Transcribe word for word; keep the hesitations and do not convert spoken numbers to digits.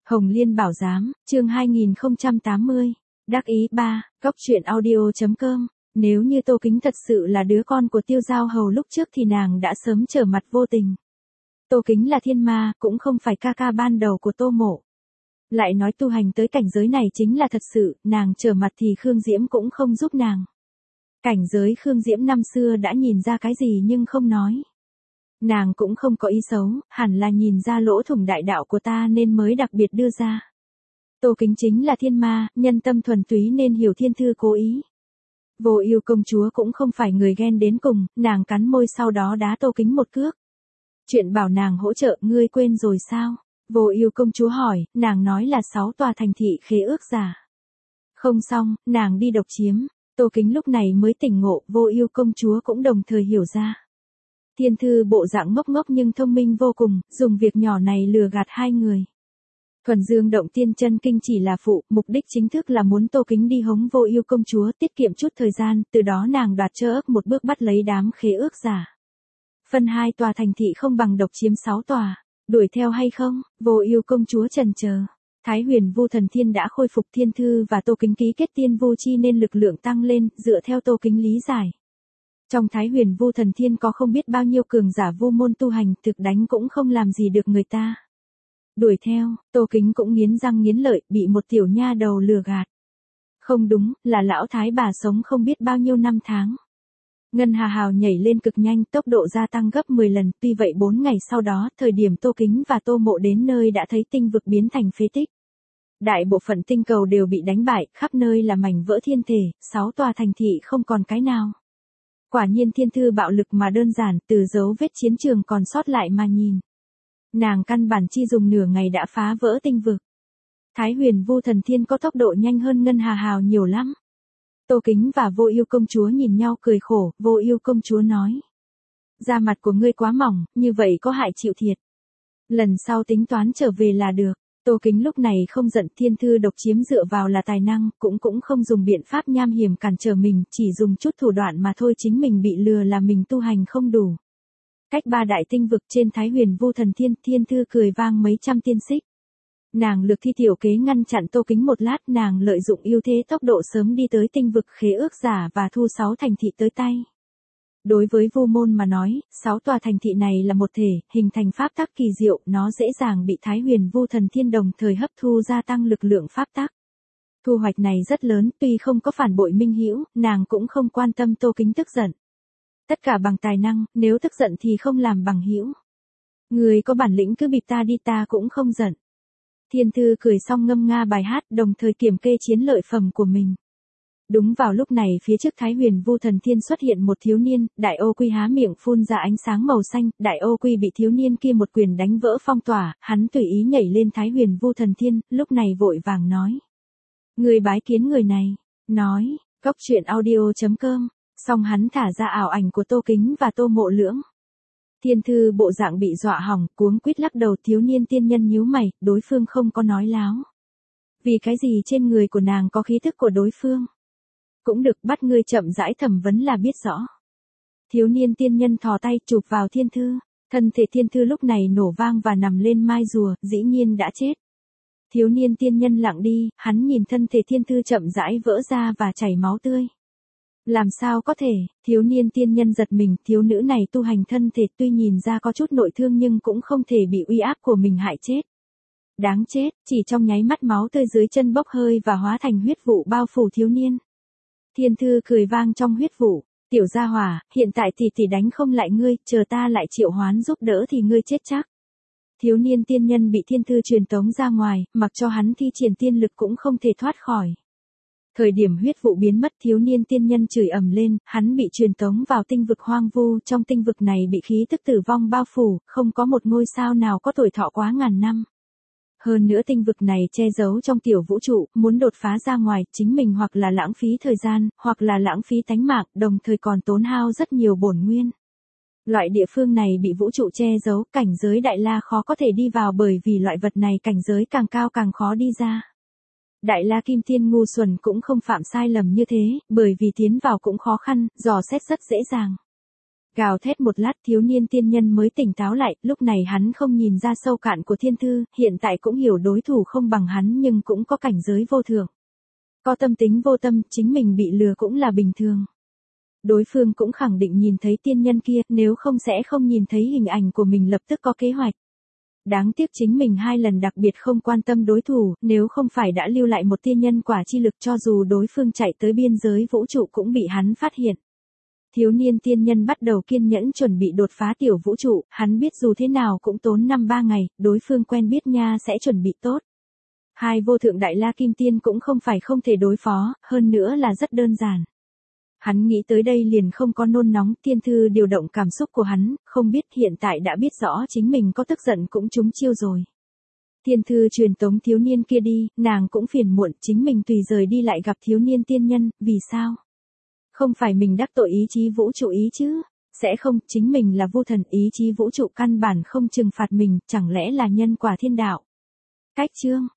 Hồng Liên Bảo Giám, chương hai nghìn không trăm tám mươi. Đắc ý ba, Cóc truyện audio.com. Nếu như Tô Kính thật sự là đứa con của Tiêu Giao Hầu lúc trước thì nàng đã sớm trở mặt vô tình. Tô Kính là thiên ma, cũng không phải ca ca ban đầu của Tô Mộ. Lại nói tu hành tới cảnh giới này chính là thật sự, nàng trở mặt thì Khương Diễm cũng không giúp nàng. Cảnh giới Khương Diễm năm xưa đã nhìn ra cái gì nhưng không nói. Nàng cũng không có ý xấu, hẳn là nhìn ra lỗ thủng đại đạo của ta nên mới đặc biệt đưa ra. Tô Kính chính là thiên ma, nhân tâm thuần túy nên hiểu thiên thư cố ý. Vô Ưu công chúa cũng không phải người ghen đến cùng, nàng cắn môi sau đó đá Tô Kính một cước. Chuyện bảo nàng hỗ trợ, ngươi quên rồi sao? Vô Ưu công chúa hỏi, nàng nói là sáu tòa thành thị khế ước giả. Không xong, nàng đi độc chiếm. Tô Kính lúc này mới tỉnh ngộ, Vô Ưu công chúa cũng đồng thời hiểu ra. Thiên thư bộ dạng ngốc ngốc nhưng thông minh vô cùng, dùng việc nhỏ này lừa gạt hai người. Thuần Dương động tiên chân kinh chỉ là phụ, mục đích chính thức là muốn Tô Kính đi hống Vô Ưu công chúa tiết kiệm chút thời gian, từ đó nàng đoạt chơ một bước bắt lấy đám khế ước giả. Phân hai tòa thành thị không bằng độc chiếm sáu tòa, đuổi theo hay không? Vô Ưu công chúa chần chờ. Thái Huyền Vu Thần Thiên đã khôi phục thiên thư và Tô Kính ký kết tiên vu chi nên lực lượng tăng lên, dựa theo Tô Kính lý giải. Trong Thái Huyền Vu Thần Thiên có không biết bao nhiêu cường giả vu môn tu hành, thực đánh cũng không làm gì được người ta. Đuổi theo, Tô Kính cũng nghiến răng nghiến lợi, bị một tiểu nha đầu lừa gạt. Không đúng, là lão thái bà sống không biết bao nhiêu năm tháng. Ngân Hà Hào nhảy lên cực nhanh, tốc độ gia tăng gấp mười lần, tuy vậy bốn ngày sau đó, thời điểm Tô Kính và Tô Mộ đến nơi đã thấy tinh vực biến thành phế tích. Đại bộ phận tinh cầu đều bị đánh bại, khắp nơi là mảnh vỡ thiên thể, sáu tòa thành thị không còn cái nào. Quả nhiên thiên thư bạo lực mà đơn giản, từ dấu vết chiến trường còn sót lại mà nhìn. Nàng căn bản chi dùng nửa ngày đã phá vỡ tinh vực. Thái Huyền Vu Thần Thiên có tốc độ nhanh hơn Ngân Hà Hào nhiều lắm. Tô Kính và Vô Ưu công chúa nhìn nhau cười khổ, Vô Ưu công chúa nói. Da mặt của ngươi quá mỏng, như vậy có hại chịu thiệt. Lần sau tính toán trở về là được. Tô Kính lúc này không giận, thiên thư độc chiếm dựa vào là tài năng, cũng cũng không dùng biện pháp nham hiểm cản trở mình, chỉ dùng chút thủ đoạn mà thôi, chính mình bị lừa là mình tu hành không đủ. Cách ba đại tinh vực trên Thái Huyền Vu Thần Thiên, thiên thư cười vang mấy trăm tiên xích. Nàng lực thi tiểu kế ngăn chặn Tô Kính một lát, nàng lợi dụng ưu thế tốc độ sớm đi tới tinh vực khế ước giả và thu sáu thành thị tới tay. Đối với vu môn mà nói, sáu tòa thành thị này là một thể, hình thành pháp tắc kỳ diệu, nó dễ dàng bị Thái Huyền Vu Thần Thiên đồng thời hấp thu gia tăng lực lượng pháp tắc. Thu hoạch này rất lớn, tuy không có phản bội minh hữu, nàng cũng không quan tâm Tô Kính tức giận. Tất cả bằng tài năng, nếu tức giận thì không làm bằng hữu. Người có bản lĩnh cứ bịp ta đi, ta cũng không giận. Thiên thư cười xong ngâm nga bài hát, đồng thời kiểm kê chiến lợi phẩm của mình. Đúng vào lúc này phía trước Thái Huyền Vu Thần Thiên xuất hiện một thiếu niên, Đại Ô Quy há miệng phun ra ánh sáng màu xanh, Đại Ô Quy bị thiếu niên kia một quyền đánh vỡ phong tỏa, hắn tùy ý nhảy lên Thái Huyền Vu Thần Thiên, lúc này vội vàng nói. Người bái kiến người này, nói, Cóc truyện audio.com, xong hắn thả ra ảo ảnh của Tô Kính và Tô Mộ lưỡng. Thiên thư bộ dạng bị dọa hỏng, cuống quýt lắc đầu, thiếu niên tiên nhân nhíu mày, đối phương không có nói láo. Vì cái gì trên người của nàng có khí thức của đối phương? Cũng được, bắt ngươi chậm rãi thẩm vấn là biết rõ. Thiếu niên tiên nhân thò tay chụp vào thiên thư, thân thể thiên thư lúc này nổ vang và nằm lên mai rùa, dĩ nhiên đã chết. Thiếu niên tiên nhân lặng đi, hắn nhìn thân thể thiên thư chậm rãi vỡ ra và chảy máu tươi. Làm sao có thể, thiếu niên tiên nhân giật mình, thiếu nữ này tu hành thân thể tuy nhìn ra có chút nội thương nhưng cũng không thể bị uy áp của mình hại chết. Đáng chết, chỉ trong nháy mắt máu tươi dưới chân bốc hơi và hóa thành huyết vụ bao phủ thiếu niên. Thiên thư cười vang trong huyết vụ, tiểu gia hỏa, hiện tại tỷ tỷ đánh không lại ngươi, chờ ta lại triệu hoán giúp đỡ thì ngươi chết chắc. Thiếu niên tiên nhân bị thiên thư truyền tống ra ngoài, mặc cho hắn thi triển tiên lực cũng không thể thoát khỏi. Thời điểm huyết vụ biến mất, thiếu niên tiên nhân chửi ầm lên, hắn bị truyền tống vào tinh vực hoang vu, trong tinh vực này bị khí tức tử vong bao phủ, không có một ngôi sao nào có tuổi thọ quá ngàn năm. Hơn nữa tinh vực này che giấu trong tiểu vũ trụ, muốn đột phá ra ngoài, chính mình hoặc là lãng phí thời gian, hoặc là lãng phí tánh mạng, đồng thời còn tốn hao rất nhiều bổn nguyên. Loại địa phương này bị vũ trụ che giấu, cảnh giới Đại La khó có thể đi vào bởi vì loại vật này cảnh giới càng cao càng khó đi ra. Đại La Kim Tiên ngu xuẩn cũng không phạm sai lầm như thế, bởi vì tiến vào cũng khó khăn, dò xét rất dễ dàng. Gào thét một lát thiếu niên tiên nhân mới tỉnh táo lại, lúc này hắn không nhìn ra sâu cạn của thiên thư, hiện tại cũng hiểu đối thủ không bằng hắn nhưng cũng có cảnh giới vô thượng. Có tâm tính vô tâm, chính mình bị lừa cũng là bình thường. Đối phương cũng khẳng định nhìn thấy tiên nhân kia, nếu không sẽ không nhìn thấy hình ảnh của mình lập tức có kế hoạch. Đáng tiếc chính mình hai lần đặc biệt không quan tâm đối thủ, nếu không phải đã lưu lại một tiên nhân quả chi lực cho dù đối phương chạy tới biên giới vũ trụ cũng bị hắn phát hiện. Thiếu niên tiên nhân bắt đầu kiên nhẫn chuẩn bị đột phá tiểu vũ trụ, hắn biết dù thế nào cũng tốn năm ba ngày, đối phương quen biết nha sẽ chuẩn bị tốt. Hai vô thượng đại la kim tiên cũng không phải không thể đối phó, hơn nữa là rất đơn giản. Hắn nghĩ tới đây liền không có nôn nóng, tiên thư điều động cảm xúc của hắn, không biết hiện tại đã biết rõ chính mình có tức giận cũng trúng chiêu rồi. Tiên thư truyền tống thiếu niên kia đi, nàng cũng phiền muộn, chính mình tùy rời đi lại gặp thiếu niên tiên nhân, vì sao? Không phải mình đắc tội ý chí vũ trụ ý chứ? Sẽ không, chính mình là vô thần, ý chí vũ trụ căn bản không trừng phạt mình, chẳng lẽ là nhân quả thiên đạo? Cách chương